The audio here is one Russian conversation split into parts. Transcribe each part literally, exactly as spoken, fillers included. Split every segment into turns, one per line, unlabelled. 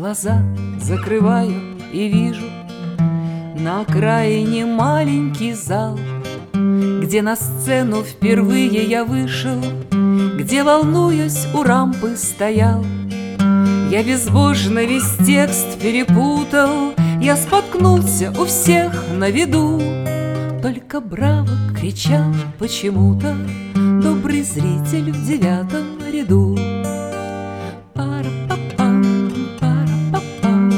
глаза закрываю и вижу на окраине маленький зал, где на сцену впервые я вышел, где, волнуясь, у рампы стоял. Я безбожно весь текст перепутал, я споткнулся у всех на виду. Только браво кричал почему-то добрый зритель в девятом ряду. Пара-па-пам, пара-па-пам.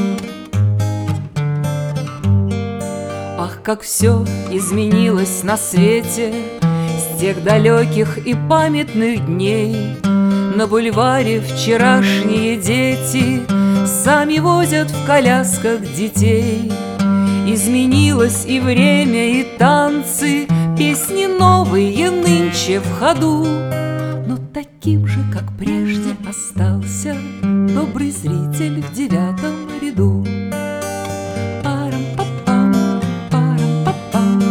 Ах, как все изменилось на свете с тех далеких и памятных дней. На бульваре вчерашние дети сами возят в колясках детей. Изменилось и время, и танцы, песни новые нынче в ходу. Но таким же, как прежде, остался добрый зритель в девятом ряду. Парам-па-пам, парам-па-пам.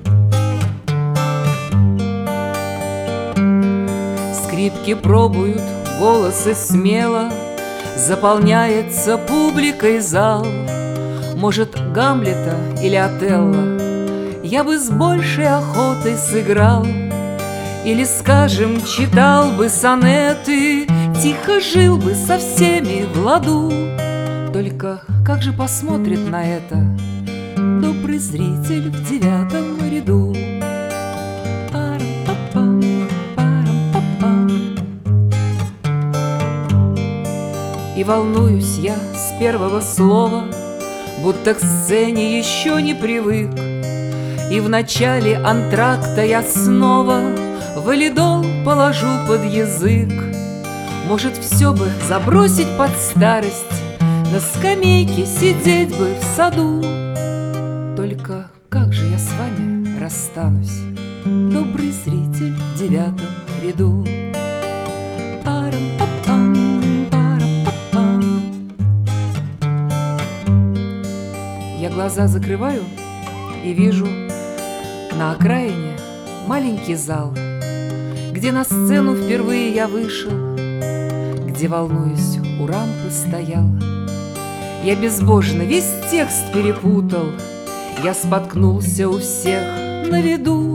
Скрипки пробуют голосы смело, заполняется публикой зал. Может, Гамлета или Отелло я бы с большей охотой сыграл. Или, скажем, читал бы сонеты, тихо жил бы со всеми в ладу. Только как же посмотрит на это добрый зритель в девятом ряду? Парам-па-пам, парам-па-пам. И волнуюсь я с первого слова, будто к сцене еще не привык. И в начале антракта я снова валидол положу под язык. Может, все бы забросить под старость, на скамейке сидеть бы в саду. Только как же я с вами расстанусь, добрый зритель в девятом ряду? Парам-па-пам, парам-па-пам. Я глаза закрываю и вижу на окраине маленький зал, где на сцену впервые я вышел, где, волнуясь, у рампы стоял. Я безбожно весь текст перепутал, я споткнулся у всех на виду.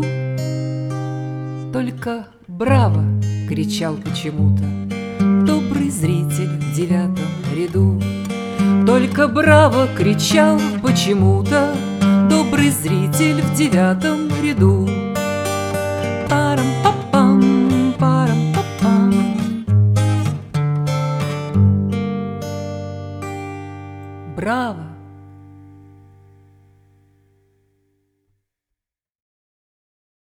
Только браво кричал почему-то добрый зритель в девятом ряду. Только браво кричал почему-то добрый зритель в девятом ряду. Парам-па-пам, парам-па-пам. Браво!